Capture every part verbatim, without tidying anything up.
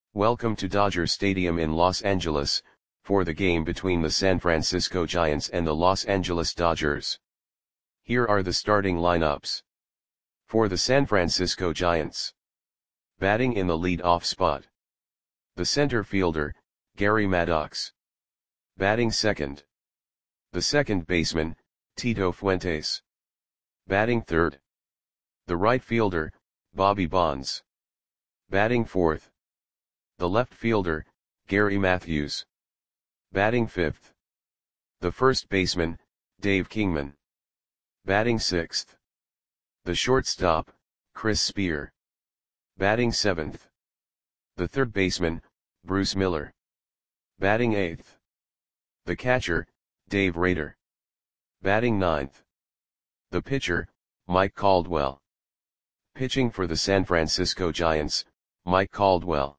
Welcome to Dodger Stadium in Los Angeles, for the game between the San Francisco Giants and the Los Angeles Dodgers. Here are the starting lineups. For the San Francisco Giants. Batting in the lead-off spot. The center fielder, Gary Maddox. Batting second. The second baseman, Tito Fuentes. Batting third. The right fielder, Bobby Bonds. Batting fourth. The left fielder, Gary Matthews. Batting fifth. The first baseman, Dave Kingman. Batting sixth. The shortstop, Chris Spear. Batting seventh. The third baseman, Bruce Miller. Batting eighth. The catcher, Dave Rader. Batting ninth. The pitcher, Mike Caldwell. Pitching for the San Francisco Giants, Mike Caldwell.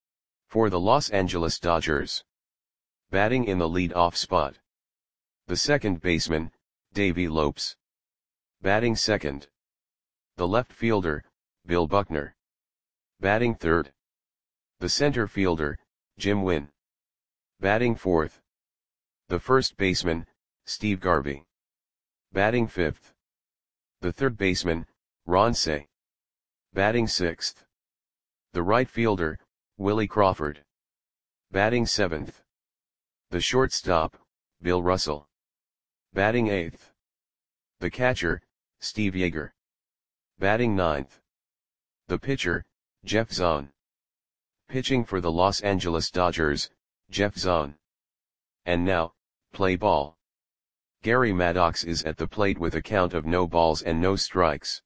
For the Los Angeles Dodgers. Batting in the lead-off spot. The second baseman, Davey Lopes. Batting second. The left fielder, Bill Buckner. Batting third. The center fielder, Jim Wynn. Batting fourth. The first baseman, Steve Garvey. Batting fifth. The third baseman, Ron Cey. Batting sixth. The right fielder, Willie Crawford. Batting seventh. The shortstop, Bill Russell. Batting eighth. The catcher, Steve Yeager. Batting ninth. The pitcher, Jeff Zahn. Pitching for the Los Angeles Dodgers, Jeff Zahn. And now, play ball. Gary Maddox is at the plate with a count of no balls and no strikes.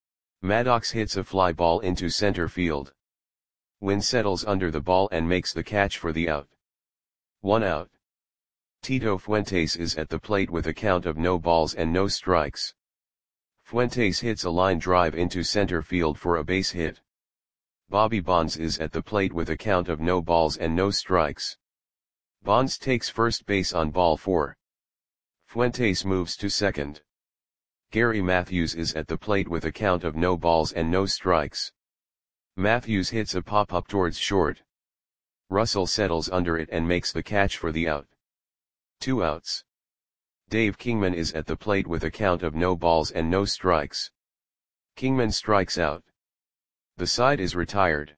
Maddox hits a fly ball into center field. Wynn settles under the ball and makes the catch for the out. One out. Tito Fuentes is at the plate with a count of no balls and no strikes. Fuentes hits a line drive into center field for a base hit. Bobby Bonds is at the plate with a count of no balls and no strikes. Bonds takes first base on ball four. Fuentes moves to second. Gary Matthews is at the plate with a count of no balls and no strikes. Matthews hits a pop-up towards short. Russell settles under it and makes the catch for the out. Two outs. Dave Kingman is at the plate with a count of no balls and no strikes. Kingman strikes out. The side is retired.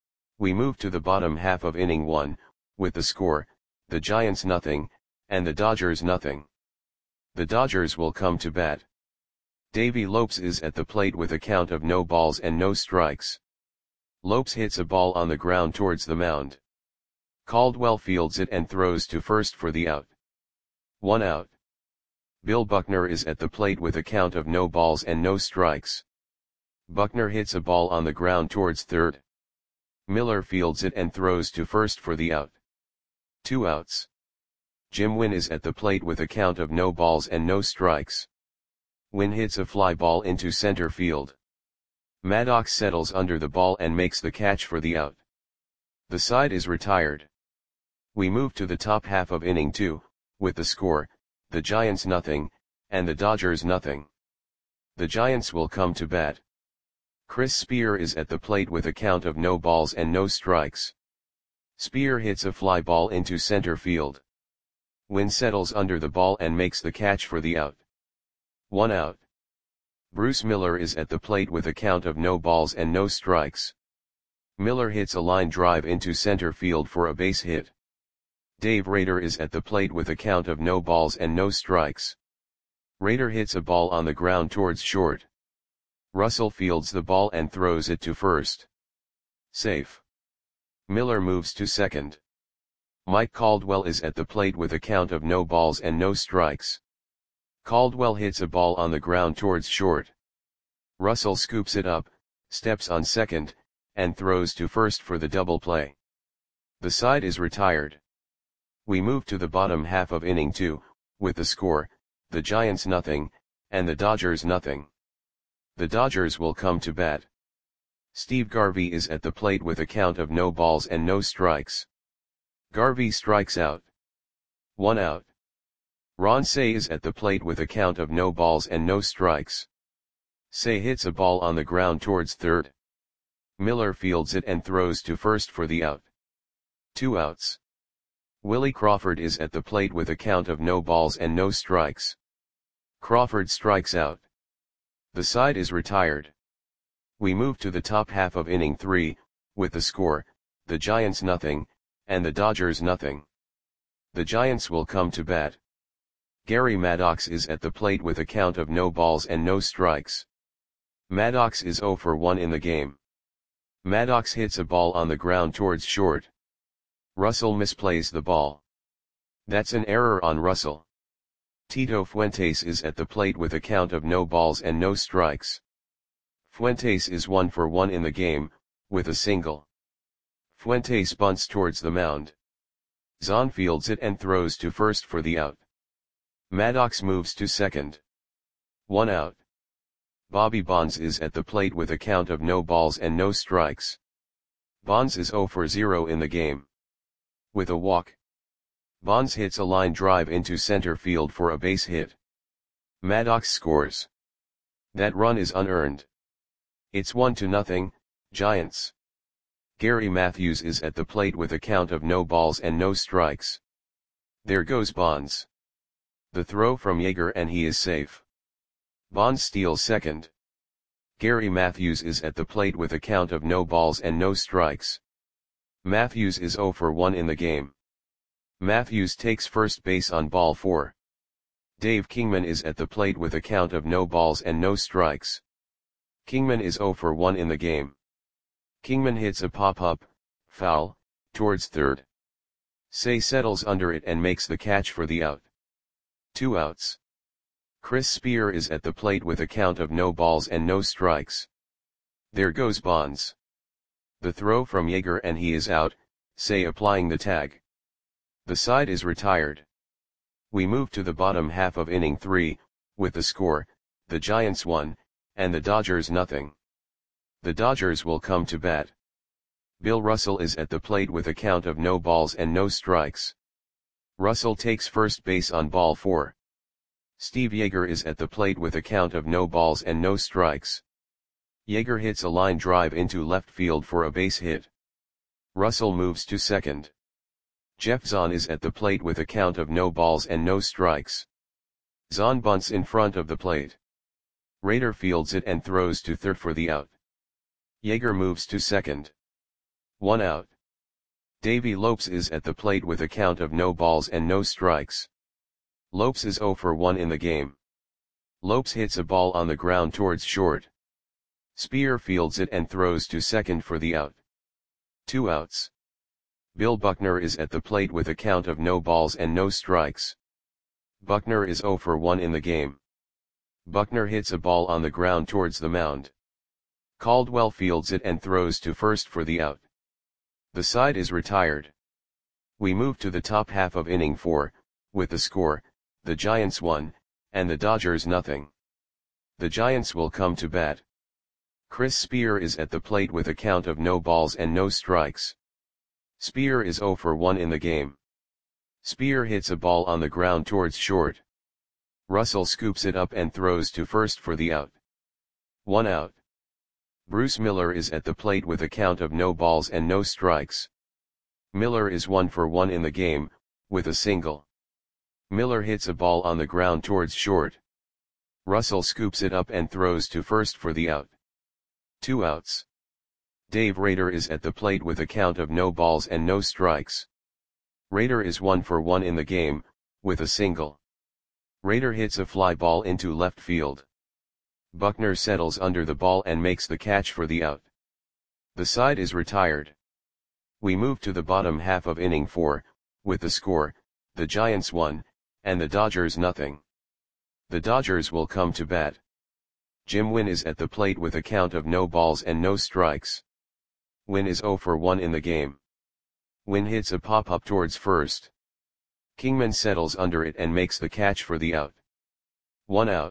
We move to the bottom half of inning one, with the score, the Giants nothing, and the Dodgers nothing. The Dodgers will come to bat. Davey Lopes is at the plate with a count of no balls and no strikes. Lopes hits a ball on the ground towards the mound. Caldwell fields it and throws to first for the out. One out. Bill Buckner is at the plate with a count of no balls and no strikes. Buckner hits a ball on the ground towards third. Miller fields it and throws to first for the out. Two outs. Jim Wynn is at the plate with a count of no balls and no strikes. Wynn hits a fly ball into center field. Maddox settles under the ball and makes the catch for the out. The side is retired. We move to the top half of inning two, with the score, the Giants nothing, and the Dodgers nothing. The Giants will come to bat. Chris Spear is at the plate with a count of no balls and no strikes. Spear hits a fly ball into center field. Wynn settles under the ball and makes the catch for the out. One out. Bruce Miller is at the plate with a count of no balls and no strikes. Miller hits a line drive into center field for a base hit. Dave Rader is at the plate with a count of no balls and no strikes. Rader hits a ball on the ground towards short. Russell fields the ball and throws it to first. Safe. Miller moves to second. Mike Caldwell is at the plate with a count of no balls and no strikes. Caldwell hits a ball on the ground towards short. Russell scoops it up, steps on second, and throws to first for the double play. The side is retired. We move to the bottom half of inning two, with the score, the Giants nothing, and the Dodgers nothing. The Dodgers will come to bat. Steve Garvey is at the plate with a count of no balls and no strikes. Garvey strikes out. One out. Ron Cey is at the plate with a count of no balls and no strikes. Cey hits a ball on the ground towards third. Miller fields it and throws to first for the out. Two outs. Willie Crawford is at the plate with a count of no balls and no strikes. Crawford strikes out. The side is retired. We move to the top half of inning three, with the score, the Giants nothing, and the Dodgers nothing. The Giants will come to bat. Gary Maddox is at the plate with a count of no balls and no strikes. Maddox is oh for one in the game. Maddox hits a ball on the ground towards short. Russell misplays the ball. That's an error on Russell. Tito Fuentes is at the plate with a count of no balls and no strikes. Fuentes is one for one in the game, with a single. Fuentes bunts towards the mound. Zahn fields it and throws to first for the out. Maddox moves to second. One out. Bobby Bonds is at the plate with a count of no balls and no strikes. Bonds is oh for zero in the game. With a walk. Bonds hits a line drive into center field for a base hit. Maddox scores. That run is unearned. It's one to nothing, Giants. Gary Matthews is at the plate with a count of no balls and no strikes. There goes Bonds. The throw from Yeager and he is safe. Bonds steals second. Gary Matthews is at the plate with a count of no balls and no strikes. Matthews is oh for one in the game. Matthews takes first base on ball four. Dave Kingman is at the plate with a count of no balls and no strikes. Kingman is oh for one in the game. Kingman hits a pop-up, foul, towards third. Say settles under it and makes the catch for the out. Two outs. Chris Spear is at the plate with a count of no balls and no strikes. There goes Bonds. The throw from Yeager and he is out, Say applying the tag. The side is retired. We move to the bottom half of inning three, with the score, the Giants one, and the Dodgers nothing. The Dodgers will come to bat. Bill Russell is at the plate with a count of no balls and no strikes. Russell takes first base on ball four. Steve Yeager is at the plate with a count of no balls and no strikes. Yeager hits a line drive into left field for a base hit. Russell moves to second. Jeff Zahn is at the plate with a count of no balls and no strikes. Zahn bunts in front of the plate. Rader fields it and throws to third for the out. Yeager moves to second. One out. Davey Lopes is at the plate with a count of no balls and no strikes. Lopes is oh for one in the game. Lopes hits a ball on the ground towards short. Spear fields it and throws to second for the out. Two outs. Bill Buckner is at the plate with a count of no balls and no strikes. Buckner is oh for one in the game. Buckner hits a ball on the ground towards the mound. Caldwell fields it and throws to first for the out. The side is retired. We move to the top half of inning four, with the score, the Giants one, and the Dodgers nothing. The Giants will come to bat. Chris Spear is at the plate with a count of no balls and no strikes. Spear is oh for one in the game. Spear hits a ball on the ground towards short. Russell scoops it up and throws to first for the out. One out. Bruce Miller is at the plate with a count of no balls and no strikes. Miller is one for one in the game, with a single. Miller hits a ball on the ground towards short. Russell scoops it up and throws to first for the out. Two outs. Dave Rader is at the plate with a count of no balls and no strikes. Rader is one for one in the game, with a single. Rader hits a fly ball into left field. Buckner settles under the ball and makes the catch for the out. The side is retired. We move to the bottom half of inning four, with the score, the Giants one, and the Dodgers nothing. The Dodgers will come to bat. Jim Wynn is at the plate with a count of no balls and no strikes. Wynn is oh for one in the game. Wynn hits a pop-up towards first. Kingman settles under it and makes the catch for the out. One out.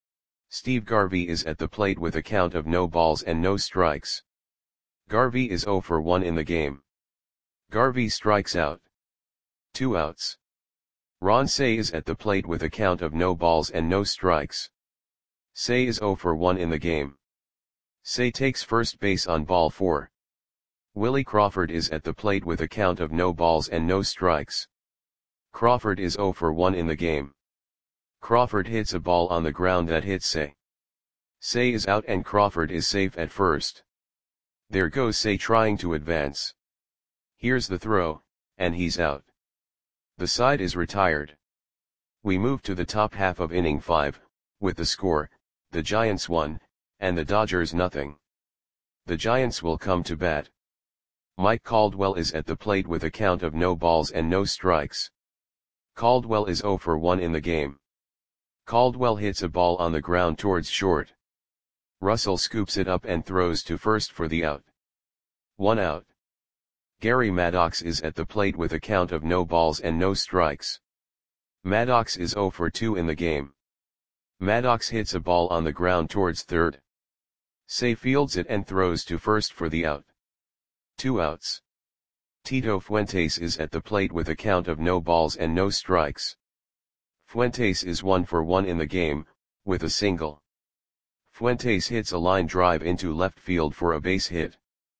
Steve Garvey is at the plate with a count of no balls and no strikes. Garvey is oh for one in the game. Garvey strikes out. Two outs. Ron Cey is at the plate with a count of no balls and no strikes. Cey is oh for one in the game. Cey takes first base on ball four. Willie Crawford is at the plate with a count of no balls and no strikes. Crawford is zero for one in the game. Crawford hits a ball on the ground that hits Say. Say is out and Crawford is safe at first. There goes Say trying to advance. Here's the throw, and he's out. The side is retired. We move to the top half of inning five, with the score, the Giants one, and the Dodgers nothing. The Giants will come to bat. Mike Caldwell is at the plate with a count of no balls and no strikes. Caldwell is zero for one in the game. Caldwell hits a ball on the ground towards short. Russell scoops it up and throws to first for the out. One out. Gary Maddox is at the plate with a count of no balls and no strikes. Maddox is zero for two in the game. Maddox hits a ball on the ground towards third. Say fields it and throws to first for the out. Two outs. Tito Fuentes is at the plate with a count of no balls and no strikes. Fuentes is one for one in the game, with a single. Fuentes hits a line drive into left field for a base hit.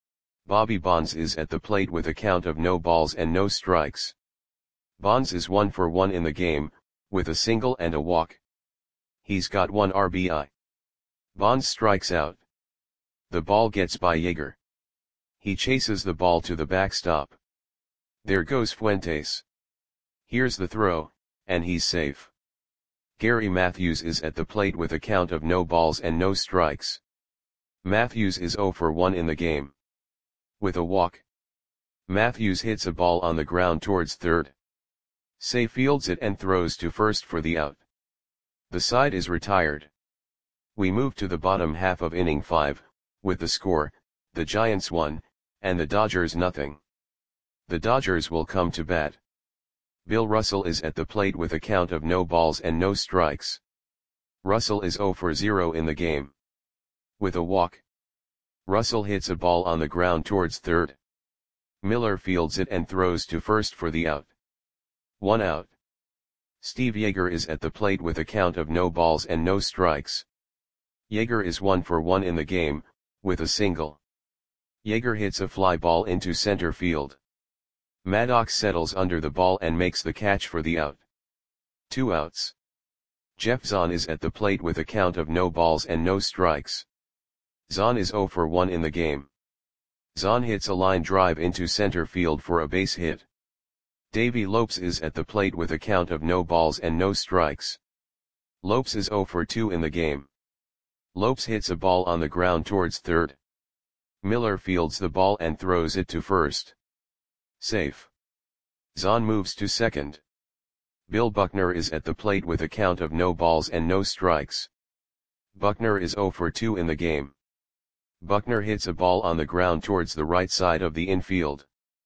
Bobby Bonds is at the plate with a count of no balls and no strikes. Bonds is one for one in the game, with a single and a walk. He's got one R B I. Bonds strikes out. The ball gets by Yeager. He chases the ball to the backstop. There goes Fuentes. Here's the throw, and he's safe. Gary Matthews is at the plate with a count of no balls and no strikes. Matthews is zero for one in the game. With a walk. Matthews hits a ball on the ground towards third. Say fields it and throws to first for the out. The side is retired. We move to the bottom half of inning five, with the score, the Giants one, and the Dodgers nothing. The Dodgers will come to bat. Bill Russell is at the plate with a count of no balls and no strikes. Russell is zero for zero in the game. With a walk. Russell hits a ball on the ground towards third. Miller fields it and throws to first for the out. One out. Steve Yeager is at the plate with a count of no balls and no strikes. Yeager is one for one in the game, with a single. Yeager hits a fly ball into center field. Maddox settles under the ball and makes the catch for the out. Two outs. Jeff Zahn is at the plate with a count of no balls and no strikes. Zahn is zero for one in the game. Zahn hits a line drive into center field for a base hit. Davey Lopes is at the plate with a count of no balls and no strikes. Lopes is zero for two in the game. Lopes hits a ball on the ground towards third. Miller fields the ball and throws it to first. Safe. Zahn moves to second. Bill Buckner is at the plate with a count of no balls and no strikes. Buckner is zero for two in the game. Buckner hits a ball on the ground towards the right side of the infield.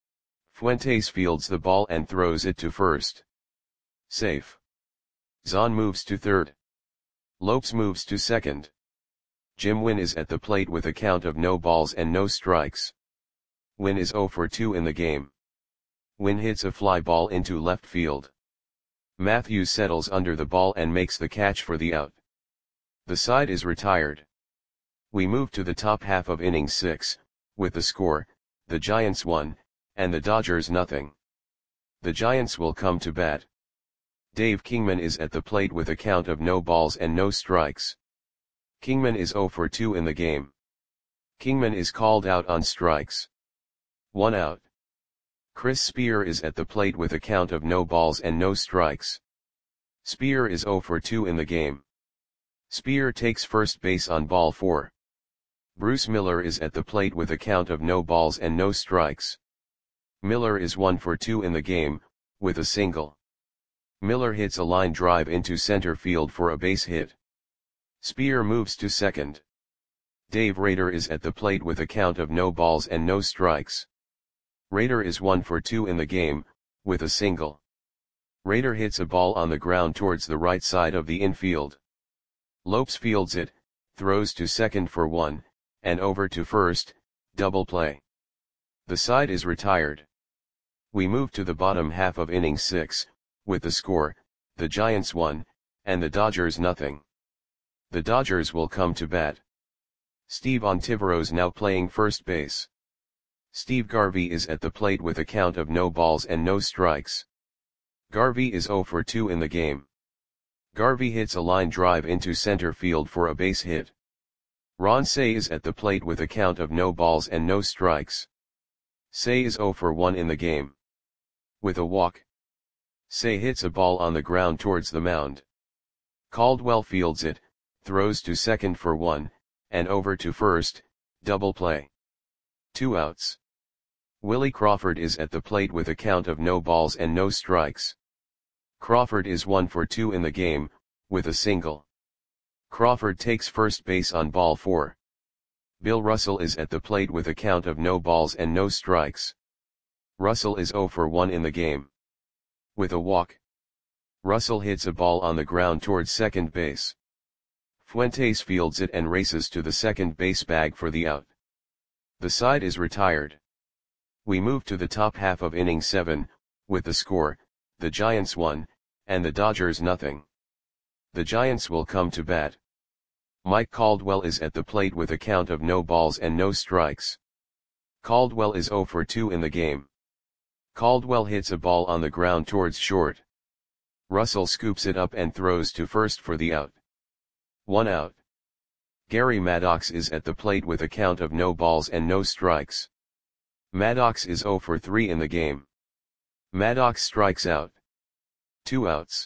Fuentes fields the ball and throws it to first. Safe. Zahn moves to third. Lopes moves to second. Jim Wynn is at the plate with a count of no balls and no strikes. Wynn is zero for two in the game. Wynn hits a fly ball into left field. Matthews settles under the ball and makes the catch for the out. The side is retired. We move to the top half of inning six, with the score, the Giants one, and the Dodgers nothing. The Giants will come to bat. Dave Kingman is at the plate with a count of no balls and no strikes. Kingman is zero for two in the game. Kingman is called out on strikes. One out. Chris Spear is at the plate with a count of no balls and no strikes. Spear is zero for two in the game. Spear takes first base on ball four. Bruce Miller is at the plate with a count of no balls and no strikes. Miller is one for two in the game, with a single. Miller hits a line drive into center field for a base hit. Spear moves to second. Dave Rader is at the plate with a count of no balls and no strikes. Rader is one for two in the game, with a single. Rader hits a ball on the ground towards the right side of the infield. Lopes fields it, throws to second for one, and over to first, double play. The side is retired. We move to the bottom half of inning six, with the score, the Giants one, and the Dodgers nothing. The Dodgers will come to bat. Steve Ontiveros now playing first base. Steve Garvey is at the plate with a count of no balls and no strikes. Garvey is zero for two in the game. Garvey hits a line drive into center field for a base hit. Ron Cey is at the plate with a count of no balls and no strikes. Cey is zero for one in the game. With a walk, Cey hits a ball on the ground towards the mound. Caldwell fields it, throws to second for one, and over to first, double play. Two outs. Willie Crawford is at the plate with a count of no balls and no strikes. Crawford is one for two in the game, with a single. Crawford takes first base on ball four. Bill Russell is at the plate with a count of no balls and no strikes. Russell is zero for one in the game. With a walk, Russell hits a ball on the ground towards second base. Fuentes fields it and races to the second base bag for the out. The side is retired. We move to the top half of inning seven, with the score, the Giants one, and the Dodgers nothing. The Giants will come to bat. Mike Caldwell is at the plate with a count of no balls and no strikes. Caldwell is zero for two in the game. Caldwell hits a ball on the ground towards short. Russell scoops it up and throws to first for the out. One out. Gary Maddox is at the plate with a count of no balls and no strikes. Maddox is zero for three in the game. Maddox strikes out. Two outs.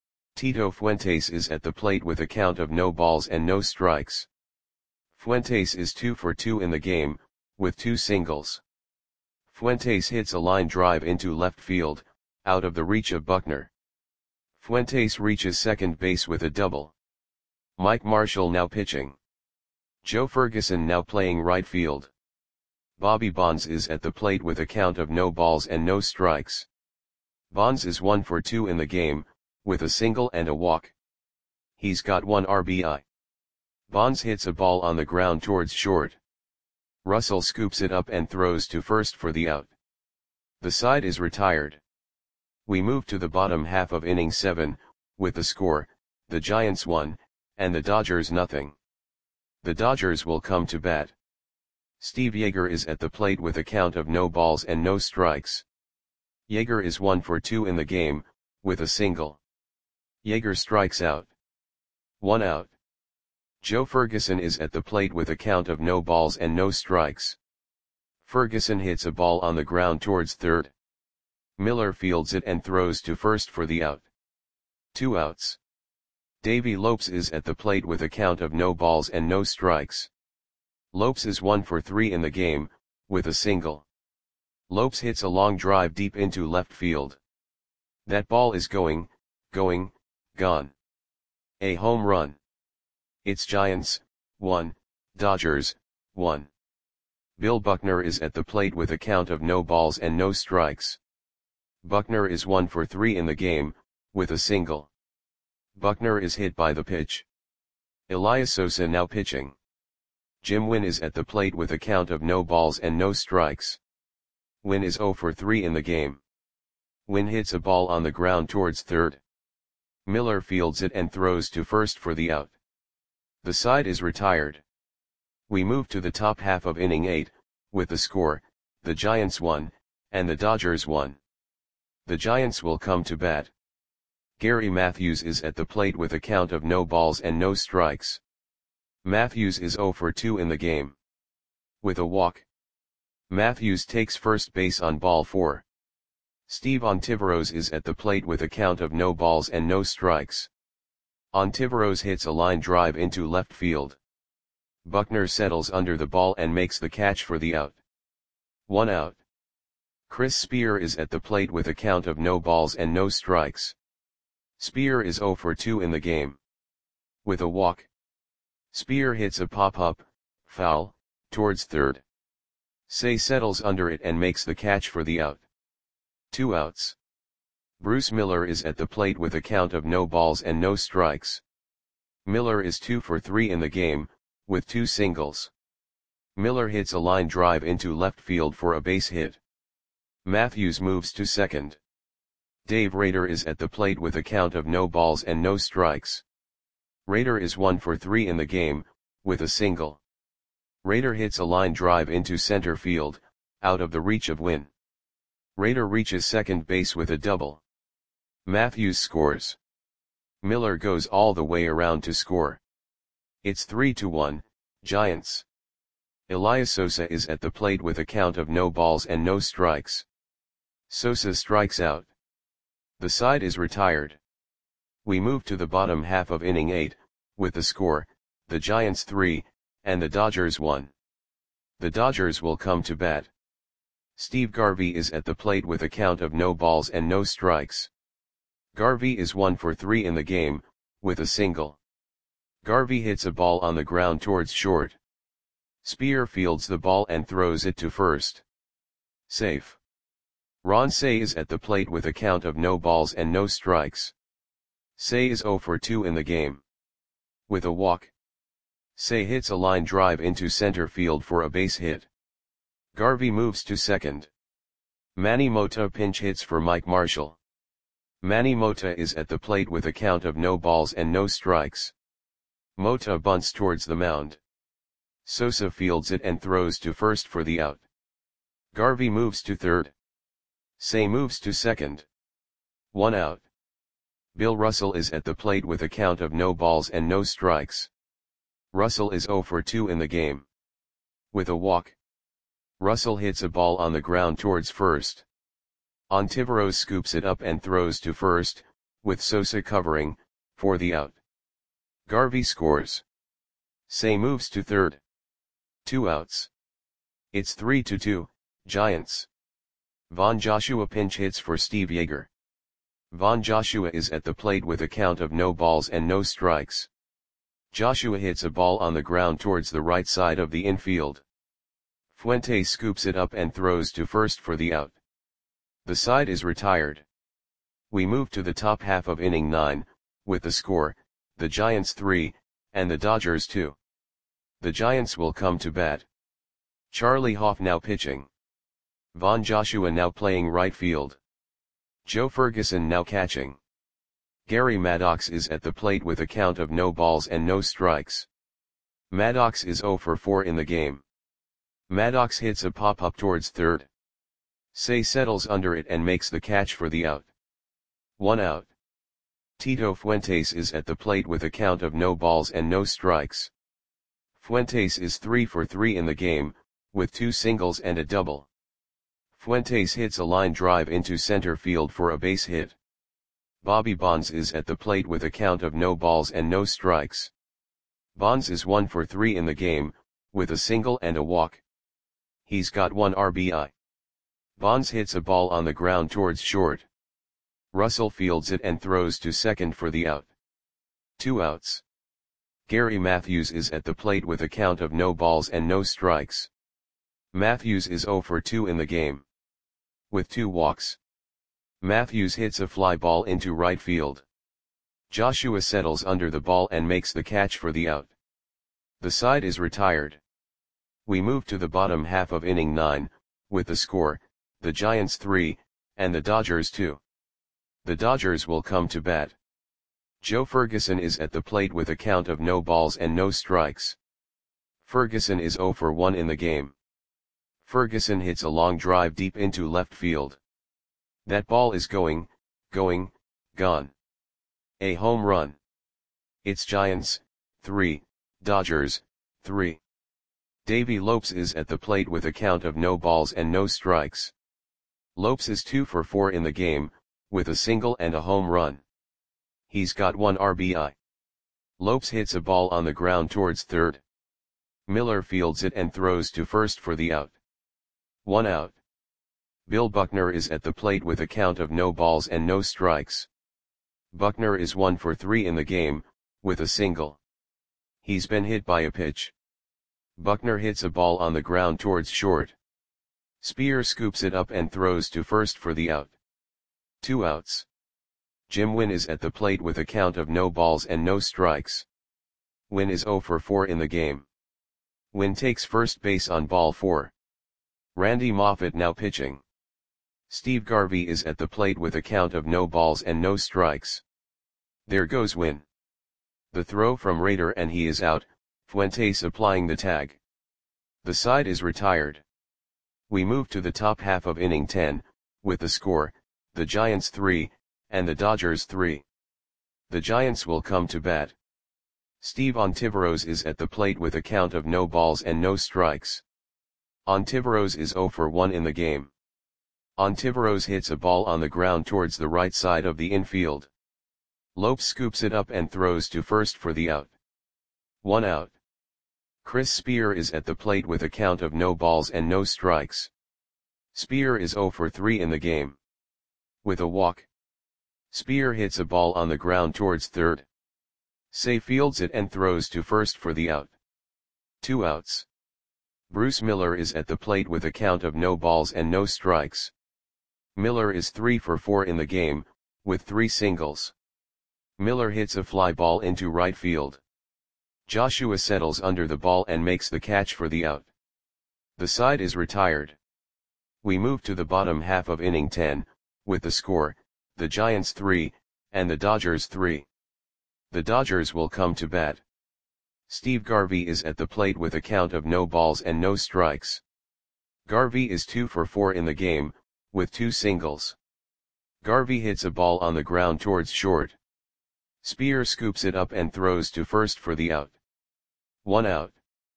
Tito Fuentes is at the plate with a count of no balls and no strikes. Fuentes is two for two in the game, with two singles. Fuentes hits a line drive into left field, out of the reach of Buckner. Fuentes reaches second base with a double. Mike Marshall now pitching. Joe Ferguson now playing right field. Bobby Bonds is at the plate with a count of no balls and no strikes. Bonds is one for two in the game, with a single and a walk. He's got one R B I. Bonds hits a ball on the ground towards short. Russell scoops it up and throws to first for the out. The side is retired. We move to the bottom half of inning seven, with the score, the Giants one, and the Dodgers nothing. The Dodgers will come to bat. Steve Yeager is at the plate with a count of no balls and no strikes. Yeager is one for two in the game, with a single. Yeager strikes out. One out. Joe Ferguson is at the plate with a count of no balls and no strikes. Ferguson hits a ball on the ground towards third. Miller fields it and throws to first for the out. Two outs. Davey Lopes is at the plate with a count of no balls and no strikes. Lopes is one for three in the game, with a single. Lopes hits a long drive deep into left field. That ball is going, going, gone. A home run. It's Giants, one, Dodgers, one. Bill Buckner is at the plate with a count of no balls and no strikes. Buckner is one for three in the game, with a single. Buckner is hit by the pitch. Elias Sosa now pitching. Jim Wynn is at the plate with a count of no balls and no strikes. Wynn is zero for three in the game. Wynn hits a ball on the ground towards third. Miller fields it and throws to first for the out. The side is retired. We move to the top half of inning eight, with the score, the Giants one, and the Dodgers one. The Giants will come to bat. Gary Matthews is at the plate with a count of no balls and no strikes. Matthews is zero for two in the game. With a walk, Matthews takes first base on ball four. Steve Ontiveros is at the plate with a count of no balls and no strikes. Ontiveros hits a line drive into left field. Buckner settles under the ball and makes the catch for the out. One out. Chris Spear is at the plate with a count of no balls and no strikes. Spear is zero for two in the game. With a walk, Spear hits a pop-up, foul, towards third. Cey settles under it and makes the catch for the out. Two outs. Bruce Miller is at the plate with a count of no balls and no strikes. Miller is two for three in the game, with two singles. Miller hits a line drive into left field for a base hit. Matthews moves to second. Dave Rader is at the plate with a count of no balls and no strikes. Rader is one for three in the game, with a single. Rader hits a line drive into center field, out of the reach of Win. Rader reaches second base with a double. Matthews scores. Miller goes all the way around to score. It's three to one, Giants. Elias Sosa is at the plate with a count of no balls and no strikes. Sosa strikes out. The side is retired. We move to the bottom half of inning eight, with the score, the Giants three, and the Dodgers one. The Dodgers will come to bat. Steve Garvey is at the plate with a count of no balls and no strikes. Garvey is one for three in the game, with a single. Garvey hits a ball on the ground towards short. Spear fields the ball and throws it to first. Safe. Ron Cey is at the plate with a count of no balls and no strikes. Cey is zero for two in the game. With a walk. Cey hits a line drive into center field for a base hit. Garvey moves to second. Manny Mota pinch hits for Mike Marshall. Manny Mota is at the plate with a count of no balls and no strikes. Mota bunts towards the mound. Sosa fields it and throws to first for the out. Garvey moves to third. Cey moves to second. One out. Bill Russell is at the plate with a count of no balls and no strikes. Russell is zero for two in the game. With a walk. Russell hits a ball on the ground towards first. Ontiveros scoops it up and throws to first, with Sosa covering, for the out. Garvey scores. Cey moves to third. Two outs. It's three to two, Giants. Von Joshua pinch hits for Steve Yeager. Von Joshua is at the plate with a count of no balls and no strikes. Joshua hits a ball on the ground towards the right side of the infield. Fuentes scoops it up and throws to first for the out. The side is retired. We move to the top half of inning nine, with the score, the Giants three, and the Dodgers two. The Giants will come to bat. Charlie Hoff now pitching. Von Joshua now playing right field. Joe Ferguson now catching. Gary Maddox is at the plate with a count of no balls and no strikes. Maddox is zero for four in the game. Maddox hits a pop-up towards third. Cey settles under it and makes the catch for the out. One out. Tito Fuentes is at the plate with a count of no balls and no strikes. Fuentes is three for three in the game, with two singles and a double. Fuentes hits a line drive into center field for a base hit. Bobby Bonds is at the plate with a count of no balls and no strikes. Bonds is one for three in the game, with a single and a walk. He's got one R B I. Bonds hits a ball on the ground towards short. Russell fields it and throws to second for the out. Two outs. Gary Matthews is at the plate with a count of no balls and no strikes. Matthews is zero for two in the game. With two walks. Matthews hits a fly ball into right field. Joshua settles under the ball and makes the catch for the out. The side is retired. We move to the bottom half of inning nine, with the score, the Giants three, and the Dodgers two. The Dodgers will come to bat. Joe Ferguson is at the plate with a count of no balls and no strikes. Ferguson is zero for one in the game. Ferguson hits a long drive deep into left field. That ball is going, going, gone. A home run. It's Giants, three, Dodgers, three. Davey Lopes is at the plate with a count of no balls and no strikes. Lopes is two for four in the game, with a single and a home run. He's got one R B I. Lopes hits a ball on the ground towards third. Miller fields it and throws to first for the out. One out. Bill Buckner is at the plate with a count of no balls and no strikes. Buckner is one for three in the game, with a single. He's been hit by a pitch. Buckner hits a ball on the ground towards short. Spear scoops it up and throws to first for the out. Two outs. Jim Wynn is at the plate with a count of no balls and no strikes. Wynn is zero for four in the game. Wynn takes first base on ball four. Randy Moffett now pitching. Steve Garvey is at the plate with a count of no balls and no strikes. There goes Wynn. The throw from Rader and he is out, Fuentes applying the tag. The side is retired. We move to the top half of inning ten, with the score, the Giants three, and the Dodgers three. The Giants will come to bat. Steve Ontiveros is at the plate with a count of no balls and no strikes. Ontiveros is zero for one in the game. Ontiveros hits a ball on the ground towards the right side of the infield. Lopes scoops it up and throws to first for the out. One out. Chris Spear is at the plate with a count of no balls and no strikes. Spear is zero for three in the game. With a walk. Spear hits a ball on the ground towards third. Say fields it and throws to first for the out. Two outs. Bruce Miller is at the plate with a count of no balls and no strikes. Miller is three for four in the game, with three singles. Miller hits a fly ball into right field. Joshua settles under the ball and makes the catch for the out. The side is retired. We move to the bottom half of inning ten, with the score, the Giants three, and the Dodgers three. The Dodgers will come to bat. Steve Garvey is at the plate with a count of no balls and no strikes. Garvey is two for four in the game, with two singles. Garvey hits a ball on the ground towards short. Spear scoops it up and throws to first for the out. One out.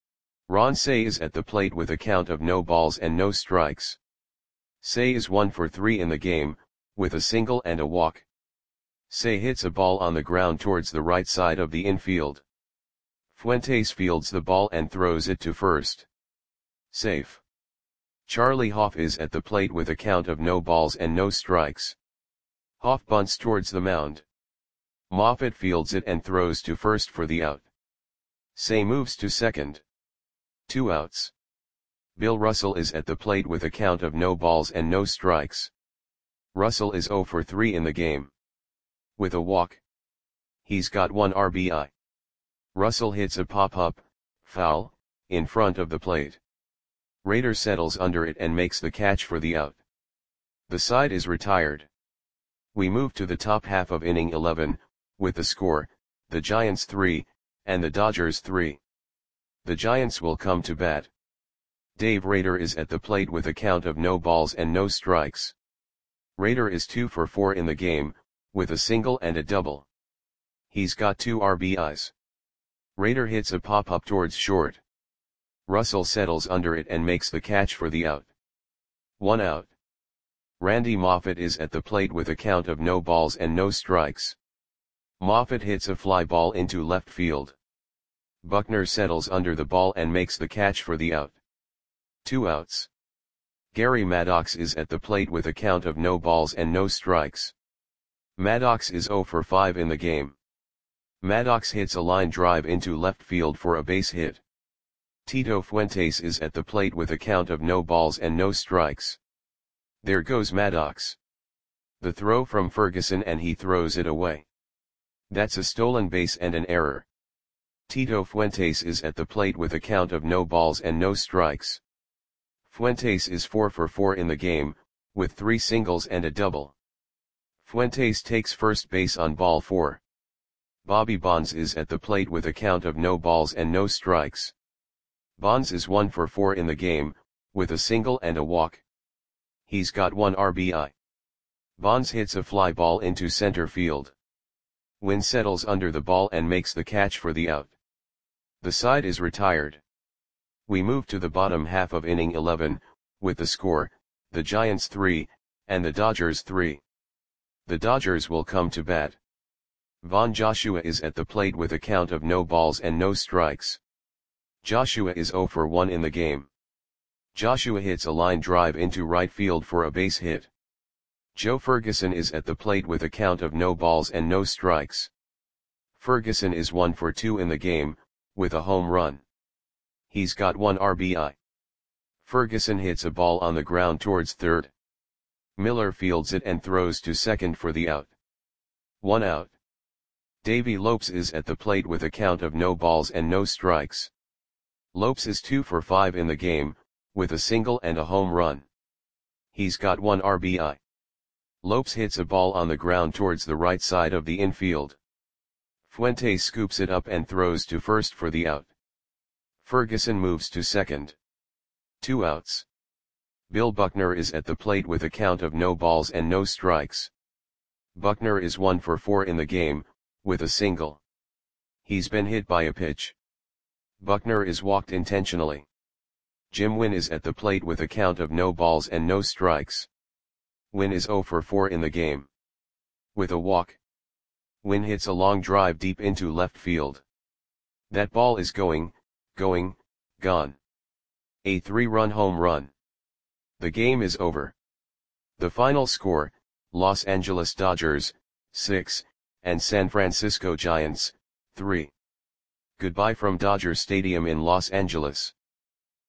Ron Cey is at the plate with a count of no balls and no strikes. Cey is one for three in the game, with a single and a walk. Cey hits a ball on the ground towards the right side of the infield. Fuentes fields the ball and throws it to first. Safe. Charlie Hoff is at the plate with a count of no balls and no strikes. Hoff bunts towards the mound. Moffitt fields it and throws to first for the out. Cey moves to second. Two outs. Bill Russell is at the plate with a count of no balls and no strikes. Russell is zero for three in the game. With a walk. He's got one R B I. Russell hits a pop-up, foul, in front of the plate. Rader settles under it and makes the catch for the out. The side is retired. We move to the top half of inning eleven, with the score, the Giants three, and the Dodgers three. The Giants will come to bat. Dave Rader is at the plate with a count of no balls and no strikes. Rader is two for four in the game, with a single and a double. He's got two R B Is. Rader hits a pop-up towards short. Russell settles under it and makes the catch for the out. One out. Randy Moffitt is at the plate with a count of no balls and no strikes. Moffitt hits a fly ball into left field. Buckner settles under the ball and makes the catch for the out. Two outs. Gary Maddox is at the plate with a count of no balls and no strikes. Maddox is zero for five in the game. Maddox hits a line drive into left field for a base hit. Tito Fuentes is at the plate with a count of no balls and no strikes. There goes Maddox. The throw from Ferguson and he throws it away. That's a stolen base and an error. Tito Fuentes is at the plate with a count of no balls and no strikes. Fuentes is four for four in the game, with three singles and a double. Fuentes takes first base on ball four. Bobby Bonds is at the plate with a count of no balls and no strikes. Bonds is one for four in the game, with a single and a walk. He's got one R B I. Bonds hits a fly ball into center field. Wynn settles under the ball and makes the catch for the out. The side is retired. We move to the bottom half of inning eleven, with the score, the Giants three, and the Dodgers three. The Dodgers will come to bat. Von Joshua is at the plate with a count of no balls and no strikes. Joshua is zero for one in the game. Joshua hits a line drive into right field for a base hit. Joe Ferguson is at the plate with a count of no balls and no strikes. Ferguson is one for two in the game, with a home run. He's got one R B I. Ferguson hits a ball on the ground towards third. Miller fields it and throws to second for the out. One out. Davey Lopes is at the plate with a count of no balls and no strikes. Lopes is two for five in the game, with a single and a home run. He's got one R B I. Lopes hits a ball on the ground towards the right side of the infield. Fuentes scoops it up and throws to first for the out. Ferguson moves to second. Two outs. Bill Buckner is at the plate with a count of no balls and no strikes. Buckner is one for four in the game, with a single. He's been hit by a pitch. Buckner is walked intentionally. Jim Wynn is at the plate with a count of no balls and no strikes. Wynn is zero for four in the game. With a walk. Wynn hits a long drive deep into left field. That ball is going, going, gone. A three-run home run. The game is over. The final score, Los Angeles Dodgers, six, and San Francisco Giants, three. Goodbye from Dodger Stadium in Los Angeles.